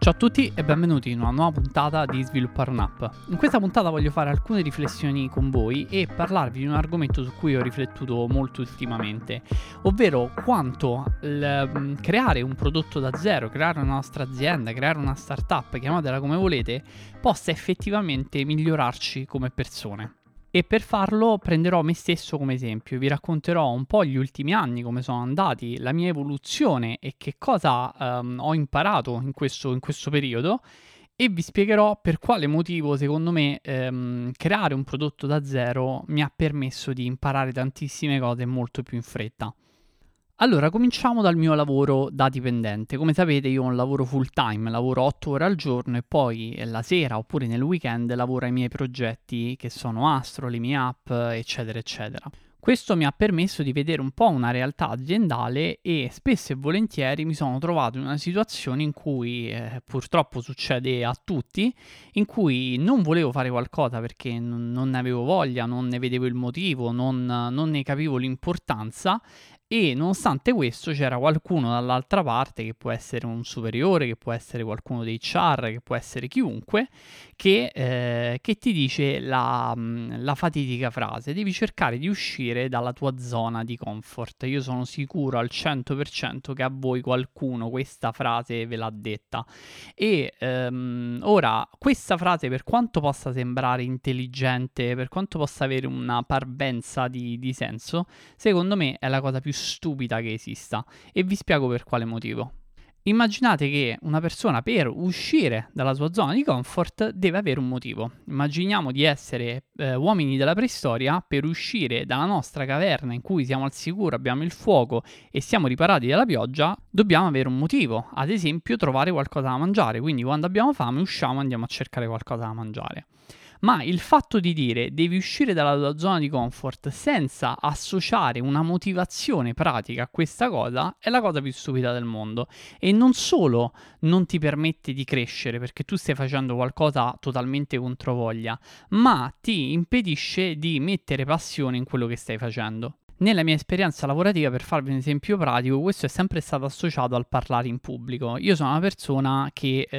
Ciao a tutti e benvenuti in una nuova puntata di Sviluppare un'app. In questa puntata voglio fare alcune riflessioni con voi e parlarvi di un argomento su cui ho riflettuto molto ultimamente, ovvero quanto creare un prodotto da zero, creare una nostra azienda, creare una startup, chiamatela come volete, possa effettivamente migliorarci come persone. E per farlo prenderò me stesso come esempio, vi racconterò un po' gli ultimi anni, come sono andati, la mia evoluzione e che cosa ho imparato in questo periodo e vi spiegherò per quale motivo secondo me creare un prodotto da zero mi ha permesso di imparare tantissime cose molto più in fretta. Allora, cominciamo dal mio lavoro da dipendente. Come sapete io ho un lavoro full time, lavoro 8 ore al giorno e poi la sera oppure nel weekend lavoro ai miei progetti che sono Astro, le mie app, eccetera, eccetera. Questo mi ha permesso di vedere un po' una realtà aziendale e spesso e volentieri mi sono trovato in una situazione in cui purtroppo succede a tutti, in cui non volevo fare qualcosa perché non ne avevo voglia, non ne vedevo il motivo, non ne capivo l'importanza. E nonostante questo c'era qualcuno dall'altra parte, che può essere un superiore, che può essere qualcuno dei HR, che può essere chiunque, che ti dice la fatidica frase: devi cercare di uscire dalla tua zona di comfort. Io sono sicuro al 100% che a voi qualcuno questa frase ve l'ha detta. E ora, questa frase, per quanto possa sembrare intelligente, per quanto possa avere una parvenza di senso, secondo me è la cosa più stupida che esista e vi spiego per quale motivo. Immaginate che una persona per uscire dalla sua zona di comfort deve avere un motivo. Immaginiamo di essere uomini della preistoria. Per uscire dalla nostra caverna in cui siamo al sicuro, abbiamo il fuoco e siamo riparati dalla pioggia, dobbiamo avere un motivo, ad esempio trovare qualcosa da mangiare, quindi quando abbiamo fame usciamo e andiamo a cercare qualcosa da mangiare. Ma il fatto di dire devi uscire dalla tua zona di comfort senza associare una motivazione pratica a questa cosa è la cosa più stupida del mondo. E non solo non ti permette di crescere perché tu stai facendo qualcosa totalmente controvoglia, ma ti impedisce di mettere passione in quello che stai facendo. Nella mia esperienza lavorativa, per farvi un esempio pratico, questo è sempre stato associato al parlare in pubblico. Io sono una persona che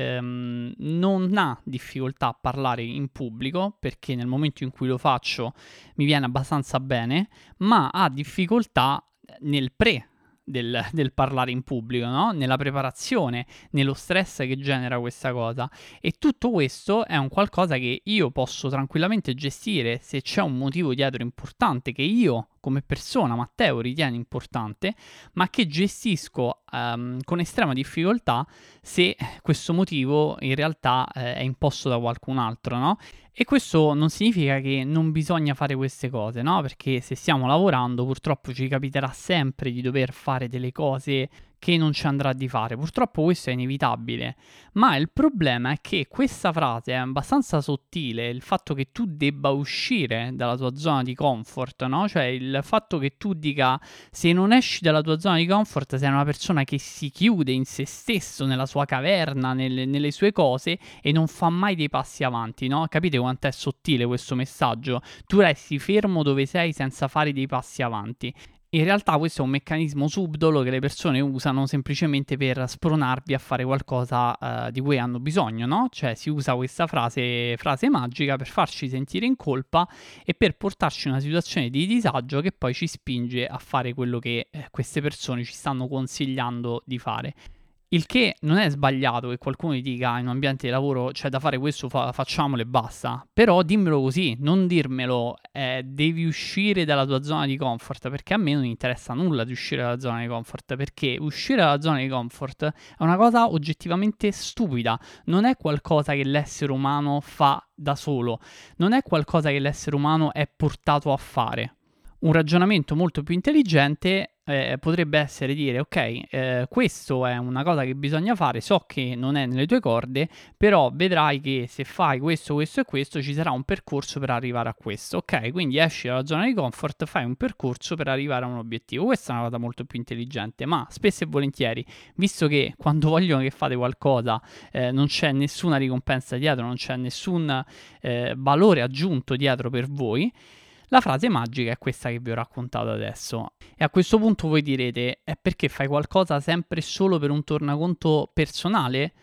non ha difficoltà a parlare in pubblico, perché nel momento in cui lo faccio mi viene abbastanza bene, ma ha difficoltà nel del parlare in pubblico, no? Nella preparazione, nello stress che genera questa cosa. E tutto questo è un qualcosa che io posso tranquillamente gestire se c'è un motivo dietro importante che io come persona, Matteo, ritiene importante, ma che gestisco con estrema difficoltà se questo motivo in realtà è imposto da qualcun altro, no? E questo non significa che non bisogna fare queste cose, no? Perché se stiamo lavorando purtroppo ci capiterà sempre di dover fare delle cose che non ci andrà di fare. Purtroppo questo è inevitabile, ma il problema è che questa frase è abbastanza sottile, il fatto che tu debba uscire dalla tua zona di comfort, no? Cioè il fatto che tu dica se non esci dalla tua zona di comfort sei una persona che si chiude in se stesso, nella sua caverna, nelle sue cose e non fa mai dei passi avanti, no? Capite quanto è sottile questo messaggio? Tu resti fermo dove sei senza fare dei passi avanti. In realtà questo è un meccanismo subdolo che le persone usano semplicemente per spronarvi a fare qualcosa di cui hanno bisogno, no? Cioè si usa questa frase magica per farci sentire in colpa e per portarci in una situazione di disagio che poi ci spinge a fare quello che queste persone ci stanno consigliando di fare. Il che non è sbagliato che qualcuno ti dica in un ambiente di lavoro c'è da fare questo, facciamolo e basta. Però dimmelo così, non dirmelo devi uscire dalla tua zona di comfort, perché a me non interessa nulla di uscire dalla zona di comfort, perché uscire dalla zona di comfort è una cosa oggettivamente stupida, non è qualcosa che l'essere umano fa da solo, non è qualcosa che l'essere umano è portato a fare. Un ragionamento molto più intelligente potrebbe essere dire ok, questo è una cosa che bisogna fare, so che non è nelle tue corde, però vedrai che se fai questo, questo e questo ci sarà un percorso per arrivare a questo, ok? Quindi esci dalla zona di comfort, fai un percorso per arrivare a un obiettivo. Questa è una cosa molto più intelligente, ma spesso e volentieri, visto che quando vogliono che fate qualcosa non c'è nessuna ricompensa dietro, non c'è nessun valore aggiunto dietro per voi, la frase magica è questa che vi ho raccontato adesso. E a questo punto voi direte, è perché fai qualcosa sempre e solo per un tornaconto personale?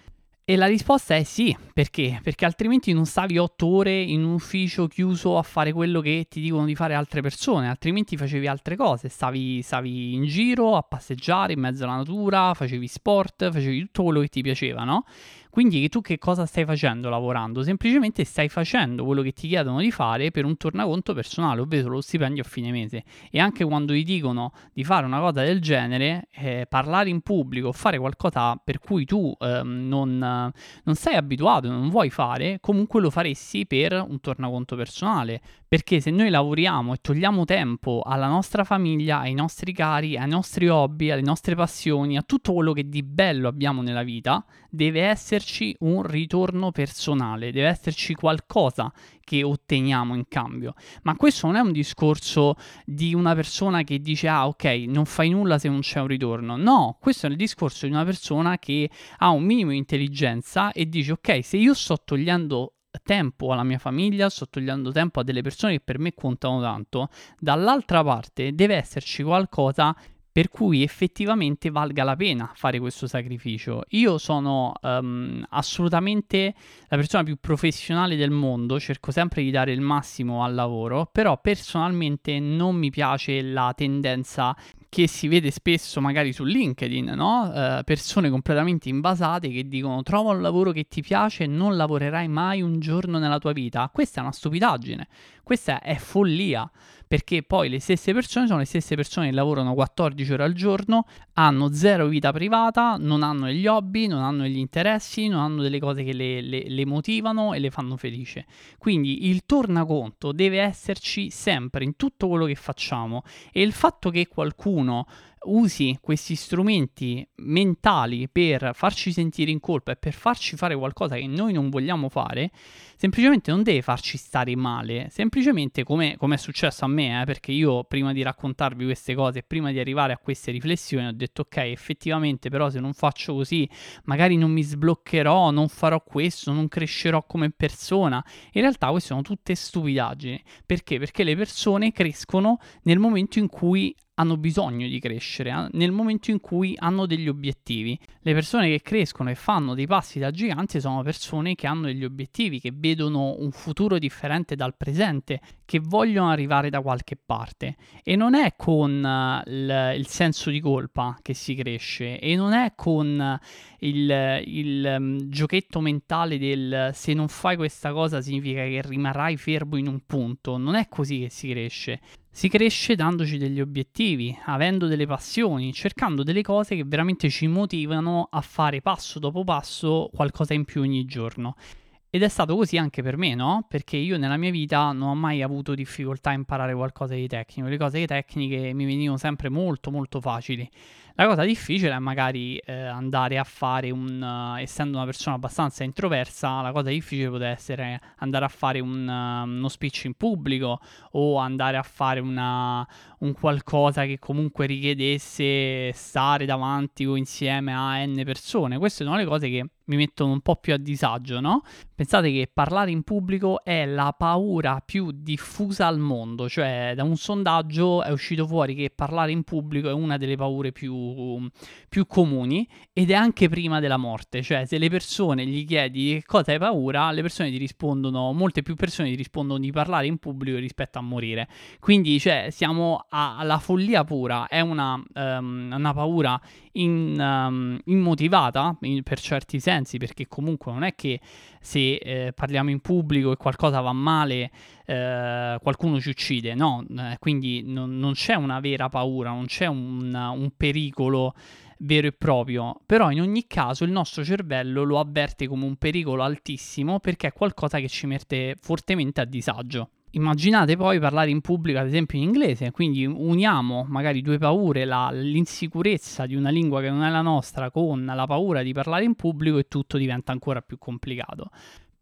E la risposta è sì, perché? Perché altrimenti non stavi 8 ore in un ufficio chiuso a fare quello che ti dicono di fare altre persone, altrimenti facevi altre cose, stavi in giro a passeggiare in mezzo alla natura, facevi sport, facevi tutto quello che ti piaceva, no? Quindi tu che cosa stai facendo lavorando? Semplicemente stai facendo quello che ti chiedono di fare per un tornaconto personale, ovvero lo stipendio a fine mese. E anche quando ti dicono di fare una cosa del genere, parlare in pubblico, fare qualcosa per cui tu non sei abituato, non vuoi fare, comunque lo faresti per un tornaconto personale. Perché se noi lavoriamo e togliamo tempo alla nostra famiglia, ai nostri cari, ai nostri hobby, alle nostre passioni, a tutto quello che di bello abbiamo nella vita, deve esserci un ritorno personale, deve esserci qualcosa che otteniamo in cambio. Ma questo non è un discorso di una persona che dice ah ok, non fai nulla se non c'è un ritorno. No, questo è il discorso di una persona che ha un minimo di intelligenza e dice ok, se io sto togliendo tempo alla mia famiglia, sto togliendo tempo a delle persone che per me contano tanto, dall'altra parte deve esserci qualcosa per cui effettivamente valga la pena fare questo sacrificio. Io sono assolutamente la persona più professionale del mondo, cerco sempre di dare il massimo al lavoro, però personalmente non mi piace la tendenza che si vede spesso magari su LinkedIn, no? Persone completamente invasate che dicono trova un lavoro che ti piace e non lavorerai mai un giorno nella tua vita. Questa è una stupidaggine, questa è follia, perché poi le stesse persone sono le stesse persone che lavorano 14 ore al giorno, hanno zero vita privata, non hanno degli hobby, non hanno degli interessi, non hanno delle cose che le motivano e le fanno felice. Quindi il tornaconto deve esserci sempre in tutto quello che facciamo e il fatto che qualcuno usi questi strumenti mentali per farci sentire in colpa e per farci fare qualcosa che noi non vogliamo fare, semplicemente non deve farci stare male, semplicemente come è successo a me, perché io prima di raccontarvi queste cose, prima di arrivare a queste riflessioni, ho detto ok, effettivamente però se non faccio così, magari non mi sbloccherò, non farò questo, non crescerò come persona. In realtà queste sono tutte stupidaggini. Perché? Perché le persone crescono nel momento in cui hanno bisogno di crescere, nel momento in cui hanno degli obiettivi. Le persone che crescono e fanno dei passi da giganti sono persone che hanno degli obiettivi, che vedono un futuro differente dal presente, che vogliono arrivare da qualche parte. E non è con il senso di colpa che si cresce, e non è con il giochetto mentale del se non fai questa cosa significa che rimarrai fermo in un punto. Non è così che si cresce. Si cresce dandoci degli obiettivi, avendo delle passioni, cercando delle cose che veramente ci motivano a fare passo dopo passo qualcosa in più ogni giorno. Ed è stato così anche per me, no? Perché io nella mia vita non ho mai avuto difficoltà a imparare qualcosa di tecnico. Le cose tecniche mi venivano sempre molto molto facili. La cosa difficile è magari andare a fare essendo una persona abbastanza introversa, la cosa difficile poteva essere andare a fare uno speech in pubblico o andare a fare un qualcosa che comunque richiedesse stare davanti o insieme a n persone. Queste sono le cose che mi mettono un po' più a disagio, no? Pensate che parlare in pubblico è la paura più diffusa al mondo, cioè da un sondaggio è uscito fuori che parlare in pubblico è una delle paure più comuni ed è anche prima della morte, cioè se le persone gli chiedi che cosa hai paura, le persone ti rispondono, molte più persone ti rispondono di parlare in pubblico rispetto a morire. Quindi cioè siamo alla follia pura, è una paura immotivata per certi sensi, perché comunque non è che se parliamo in pubblico e qualcosa va male qualcuno ci uccide, no? Quindi non c'è una vera paura, non c'è un pericolo vero e proprio, però in ogni caso il nostro cervello lo avverte come un pericolo altissimo perché è qualcosa che ci mette fortemente a disagio. Immaginate poi parlare in pubblico, ad esempio in inglese, quindi uniamo magari due paure, l'insicurezza di una lingua che non è la nostra con la paura di parlare in pubblico e tutto diventa ancora più complicato.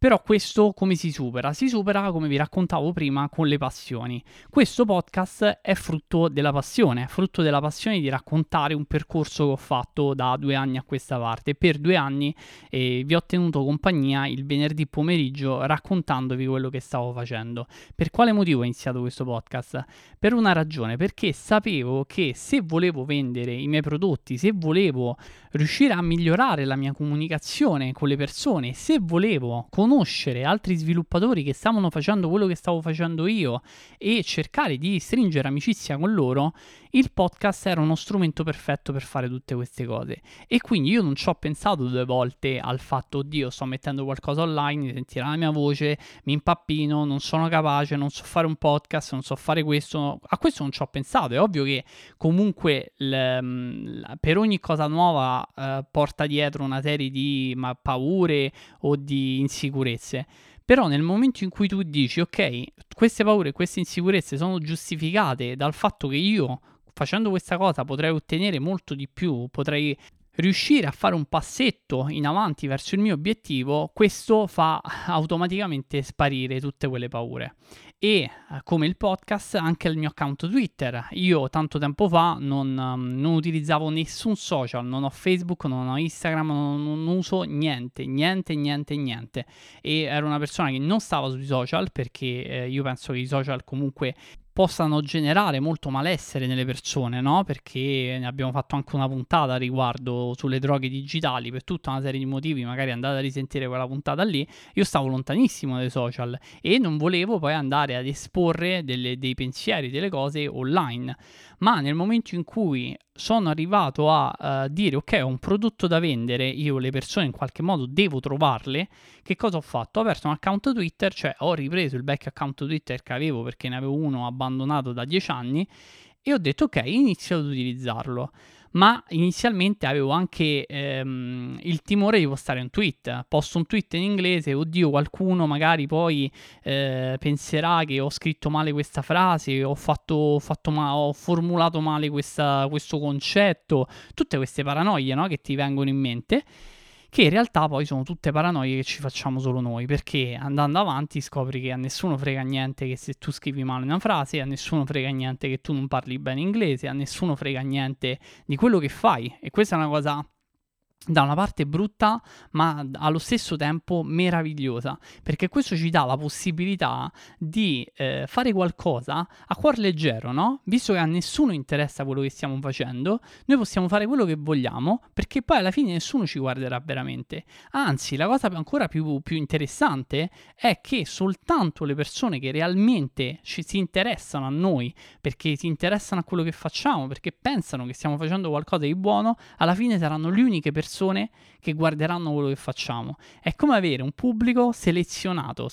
Però questo come si supera? Si supera, come vi raccontavo prima, con le passioni. Questo podcast è frutto della passione di raccontare un percorso che ho fatto da 2 anni a questa parte. Per 2 anni vi ho tenuto compagnia il venerdì pomeriggio raccontandovi quello che stavo facendo. Per quale motivo ho iniziato questo podcast? Per una ragione, perché sapevo che se volevo vendere i miei prodotti, se volevo riuscire a migliorare la mia comunicazione con le persone, se volevo conoscere altri sviluppatori che stavano facendo quello che stavo facendo io e cercare di stringere amicizia con loro, il podcast era uno strumento perfetto per fare tutte queste cose. E quindi io non ci ho pensato 2 volte al fatto, oddio, sto mettendo qualcosa online, sentirà la mia voce, mi impappino, non sono capace, non so fare un podcast, non so fare questo. A questo non ci ho pensato. È ovvio che comunque per ogni cosa nuova porta dietro una serie di paure o di insicurezze. Però nel momento in cui tu dici, ok, queste paure e queste insicurezze sono giustificate dal fatto che io facendo questa cosa potrei ottenere molto di più, potrei riuscire a fare un passetto in avanti verso il mio obiettivo, questo fa automaticamente sparire tutte quelle paure. E come il podcast, anche il mio account Twitter. Io tanto tempo fa non utilizzavo nessun social, non ho Facebook, non ho Instagram, non uso niente. E ero una persona che non stava sui social perché io penso che i social comunque possano generare molto malessere nelle persone, no? Perché ne abbiamo fatto anche una puntata a riguardo sulle droghe digitali, per tutta una serie di motivi, magari andate a risentire quella puntata lì. Io stavo lontanissimo dai social e non volevo poi andare ad esporre dei pensieri, delle cose online. Ma nel momento in cui sono arrivato a dire ok, ho un prodotto da vendere, io le persone in qualche modo devo trovarle, che cosa ho fatto? Ho aperto un account Twitter, cioè ho ripreso il vecchio account Twitter che avevo perché ne avevo uno abbandonato da 10 anni e ho detto ok, inizio ad utilizzarlo. Ma inizialmente avevo anche il timore di postare un tweet. Posto un tweet in inglese, oddio, qualcuno magari poi penserà che ho scritto male questa frase, ho formulato male questo concetto, tutte queste paranoie, no, che ti vengono in mente, che in realtà poi sono tutte paranoie che ci facciamo solo noi, perché andando avanti scopri che a nessuno frega niente che se tu scrivi male una frase, a nessuno frega niente che tu non parli bene inglese, a nessuno frega niente di quello che fai, e questa è una cosa da una parte brutta, ma allo stesso tempo meravigliosa, perché questo ci dà la possibilità di fare qualcosa a cuor leggero, no? Visto che a nessuno interessa quello che stiamo facendo, noi possiamo fare quello che vogliamo, perché poi alla fine nessuno ci guarderà veramente. Anzi, la cosa ancora più interessante è che soltanto le persone che realmente si interessano a noi, perché si interessano a quello che facciamo, perché pensano che stiamo facendo qualcosa di buono, alla fine saranno le uniche persone che guarderanno quello che facciamo. È come avere un pubblico selezionato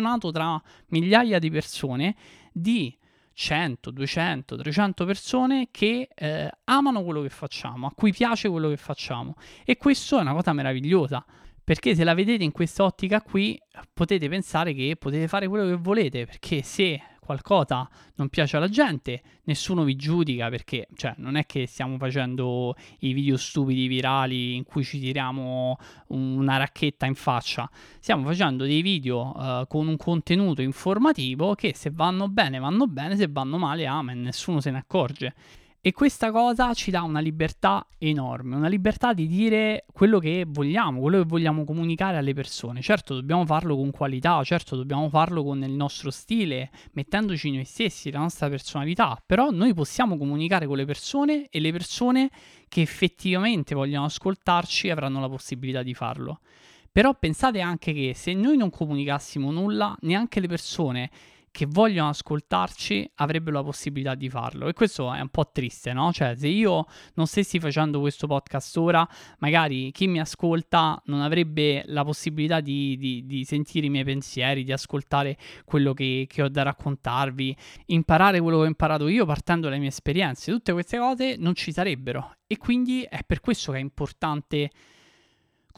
tra migliaia di persone, di 100, 200, 300 persone che amano quello che facciamo, a cui piace quello che facciamo. E questo è una cosa meravigliosa, perché se la vedete in questa ottica qui potete pensare che potete fare quello che volete, perché se qualcosa non piace alla gente, nessuno vi giudica, perché cioè, non è che stiamo facendo i video stupidi virali in cui ci tiriamo una racchetta in faccia. Stiamo facendo dei video con un contenuto informativo che se vanno bene, se vanno male, amen, nessuno se ne accorge. E questa cosa ci dà una libertà enorme, una libertà di dire quello che vogliamo comunicare alle persone. Certo, dobbiamo farlo con qualità, certo, dobbiamo farlo con il nostro stile, mettendoci noi stessi, la nostra personalità, però noi possiamo comunicare con le persone e le persone che effettivamente vogliono ascoltarci avranno la possibilità di farlo. Però pensate anche che se noi non comunicassimo nulla, neanche le persone che vogliono ascoltarci avrebbero la possibilità di farlo, e questo è un po' triste, no? Cioè, se io non stessi facendo questo podcast ora, magari chi mi ascolta non avrebbe la possibilità di sentire i miei pensieri, di ascoltare quello che ho da raccontarvi, imparare quello che ho imparato io partendo dalle mie esperienze. Tutte queste cose non ci sarebbero, e quindi è per questo che è importante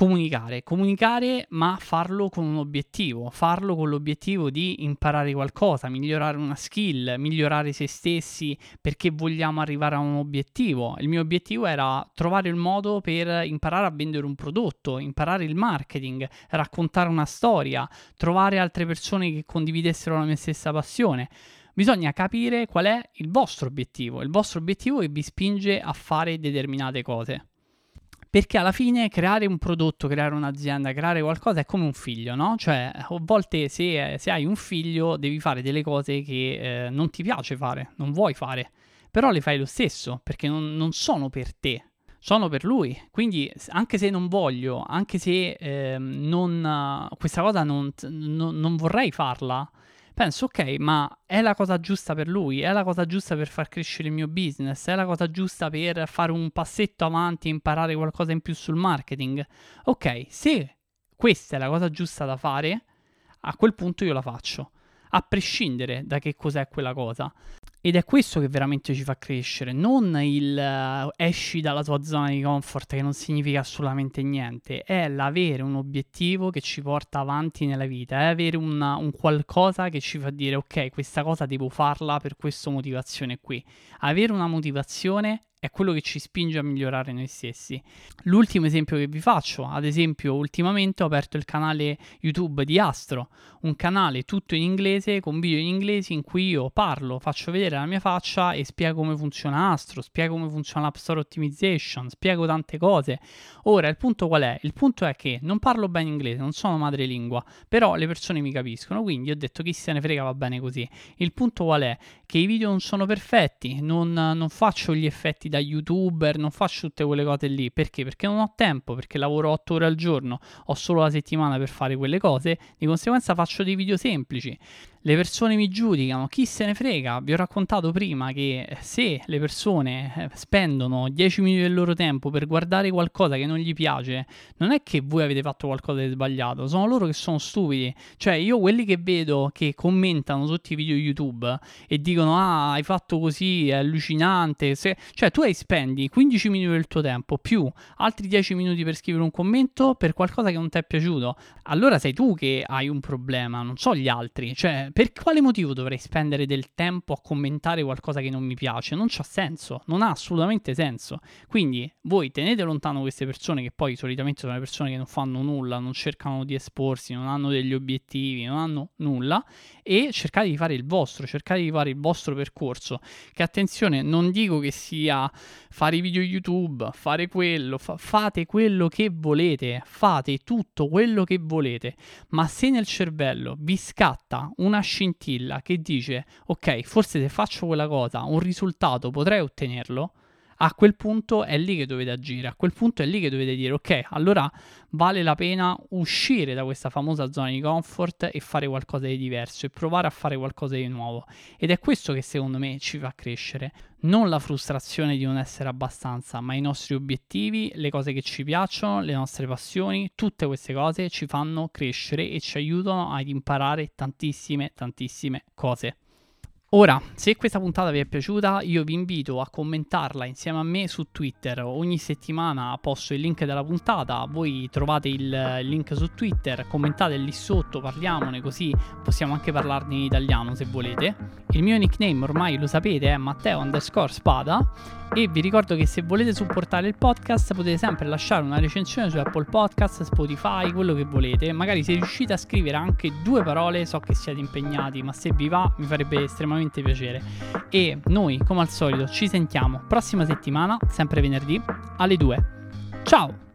Comunicare, ma farlo con un obiettivo, farlo con l'obiettivo di imparare qualcosa, migliorare una skill, migliorare se stessi perché vogliamo arrivare a un obiettivo. Il mio obiettivo era trovare il modo per imparare a vendere un prodotto, imparare il marketing, raccontare una storia, trovare altre persone che condividessero la mia stessa passione. Bisogna capire qual è il vostro obiettivo che vi spinge a fare determinate cose. Perché alla fine creare un prodotto, creare un'azienda, creare qualcosa è come un figlio, no? Cioè, a volte se hai un figlio devi fare delle cose che non ti piace fare, non vuoi fare, però le fai lo stesso, perché non sono per te, sono per lui. Quindi anche se non voglio, anche se questa cosa non vorrei farla, penso, ok, ma è la cosa giusta per lui, è la cosa giusta per far crescere il mio business, è la cosa giusta per fare un passetto avanti e imparare qualcosa in più sul marketing. Ok, se questa è la cosa giusta da fare, a quel punto io la faccio, a prescindere da che cos'è quella cosa. Ed è questo che veramente ci fa crescere, non il esci dalla tua zona di comfort, che non significa assolutamente niente, è l'avere un obiettivo che ci porta avanti nella vita, è avere un qualcosa che ci fa dire ok, questa cosa devo farla per questa motivazione qui. Avere una motivazione è quello che ci spinge a migliorare noi stessi. L'ultimo esempio che vi faccio, ad esempio ultimamente ho aperto il canale YouTube di Astro, un canale tutto in inglese, con video in inglese in cui io parlo, faccio vedere la mia faccia e spiego come funziona Astro, spiego come funziona l'App Store Optimization, spiego tante cose. Ora, il punto qual è? Il punto è che non parlo bene inglese, non sono madrelingua, però le persone mi capiscono, quindi ho detto chi se ne frega, va bene così. Il punto qual è? Che i video non sono perfetti, non faccio gli effetti da youtuber, non faccio tutte quelle cose lì. Perché? Perché non ho tempo, perché lavoro 8 ore al giorno, ho solo la settimana per fare quelle cose, di conseguenza faccio dei video semplici. Le persone mi giudicano, chi se ne frega, vi ho raccontato prima che se le persone spendono 10 minuti del loro tempo per guardare qualcosa che non gli piace, non è che voi avete fatto qualcosa di sbagliato, sono loro che sono stupidi. Cioè io quelli che vedo che commentano sotto i video YouTube e dicono ah hai fatto così, è allucinante, cioè tu spendi 15 minuti del tuo tempo più altri 10 minuti per scrivere un commento per qualcosa che non ti è piaciuto, allora sei tu che hai un problema, non so gli altri. Cioè per quale motivo dovrei spendere del tempo a commentare qualcosa che non mi piace? Non c'ha senso, non ha assolutamente senso. Quindi voi tenete lontano queste persone, che poi solitamente sono le persone che non fanno nulla, non cercano di esporsi, non hanno degli obiettivi, non hanno nulla, e cercate di fare il vostro percorso, che attenzione, non dico che sia fare i video YouTube, fare quello, fate quello che volete, fate tutto quello che volete, ma se nel cervello vi scatta una scintilla che dice ok, forse se faccio quella cosa un risultato potrei ottenerlo, a quel punto è lì che dovete agire, a quel punto è lì che dovete dire ok, allora vale la pena uscire da questa famosa zona di comfort e fare qualcosa di diverso e provare a fare qualcosa di nuovo. Ed è questo che secondo me ci fa crescere, non la frustrazione di non essere abbastanza, ma i nostri obiettivi, le cose che ci piacciono, le nostre passioni, tutte queste cose ci fanno crescere e ci aiutano ad imparare tantissime cose. Ora, se questa puntata vi è piaciuta, io vi invito a commentarla insieme a me su Twitter. Ogni settimana posto il link della puntata, voi trovate il link su Twitter, commentate lì sotto, parliamone, così possiamo anche parlarne in italiano se volete. Il mio nickname ormai lo sapete, è Matteo_Spada, e vi ricordo che se volete supportare il podcast potete sempre lasciare una recensione su Apple Podcast, Spotify, quello che volete. Magari se riuscite a scrivere anche 2 parole, so che siete impegnati, ma se vi va mi farebbe estremamente piacere. E noi, come al solito, ci sentiamo prossima settimana, sempre venerdì, alle 2. Ciao!